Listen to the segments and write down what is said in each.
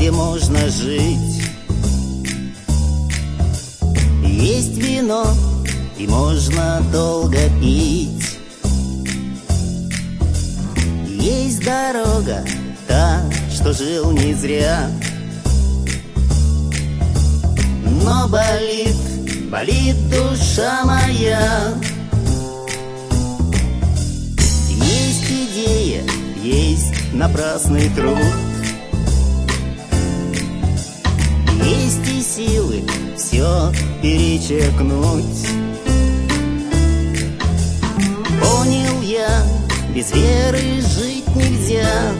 где можно жить. Есть вино, и можно долго пить. Есть дорога, та, что жил не зря. Но болит, болит душа моя. Есть идея, есть напрасный труд. Есть и силы все перечеркнуть. Понял я, без веры жить нельзя.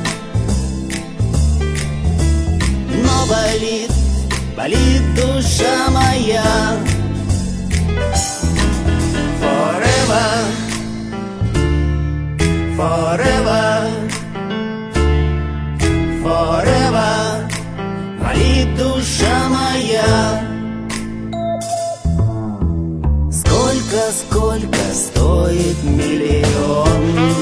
Но болит, болит душа моя. Forever, forever, forever, болит душа моя. Сколько стоит миллион?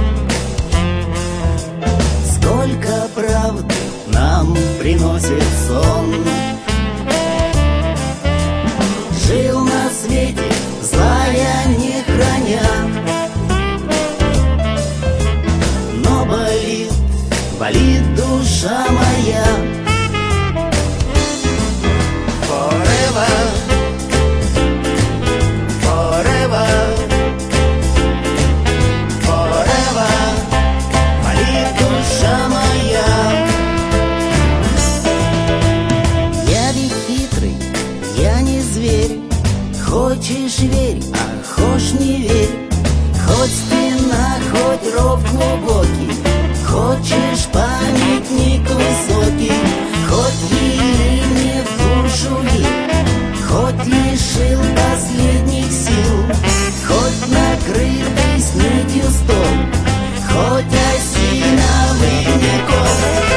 Сколько правды нам приносит сон? Жил на свете, злая не храня. Но болит, болит душа моя. Forever, forever, forever, болит душа моя. Я ведь хитрый, я не зверь. Хочешь верь, а хошь не верь. Хоть спина, хоть ров глубокий. Хочешь памятник высокий. Хоть вели мне в душу верь. Хоть лишил последних сил. Хоть накрытый снитью стол. Хоть осиновый некот.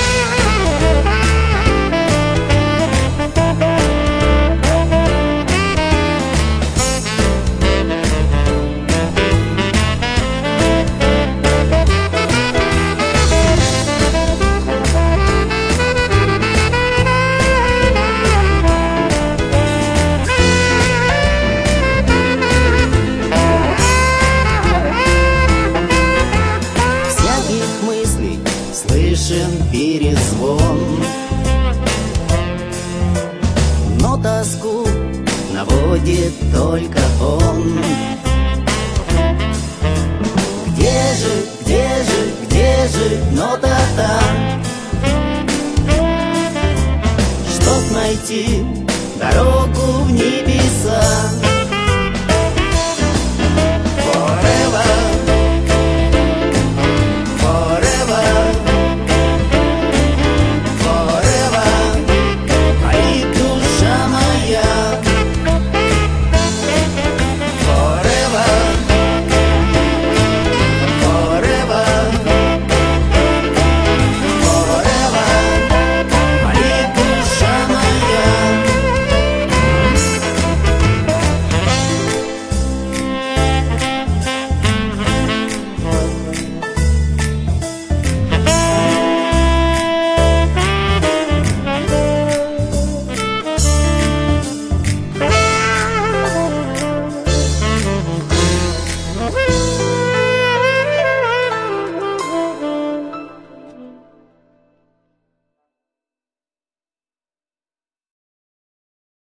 Слышен перезвон, но тоску наводит только он. Где же нота та? Чтоб найти